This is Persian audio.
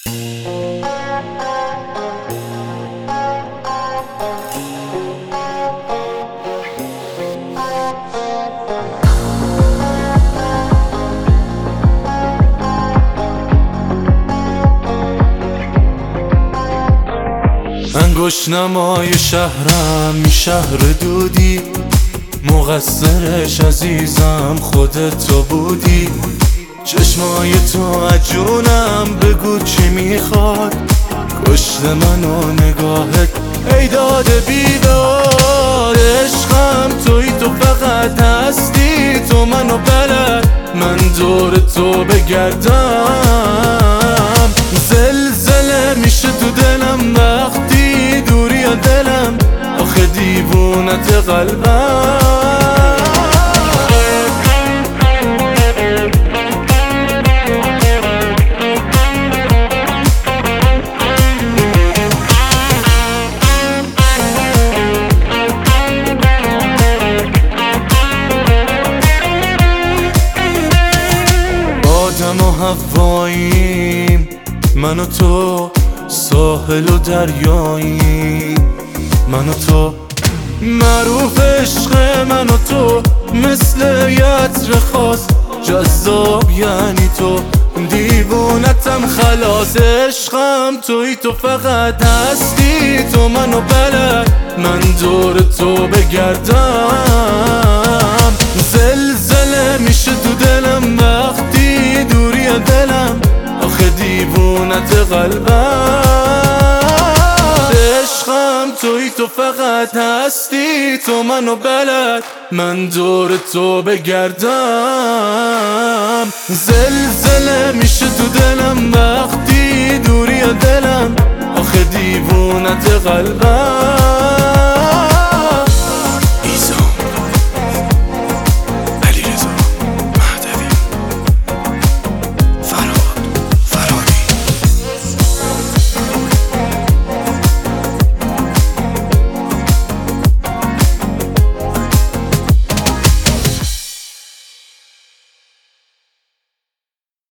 انگشت نمای شهرم شهر دودی، مقصرش عزیزم خودت تو بودی. چشمای تو عجونم بگو چی میخواد، کشت منو نگاهت ای داده بیداد. عشقم توی تو فقط هستی، تو منو بلد من دور تو بگردم. زلزله میشه تو دلم وقتی دوری یا دلم، آخه دیوونت قلبم. آدم و هواییم من و تو، ساحل و دریاییم من و تو. معروف عشق من و تو مثل یطر خاص، جذاب یعنی تو، دیوونتم خلاص. عشقم توی تو فقط هستی، تو منو بلد من دور تو بگردم. زلزله میشه تو دلم وقتی دوری دلم، آخه دیوونت قلبم. عشقم توی تو فقط هستی، تو منو بلد من دور تو بگردم. زلزله میشه تو دلم وقتی دوری دلم، آخه دیوونت قلبم.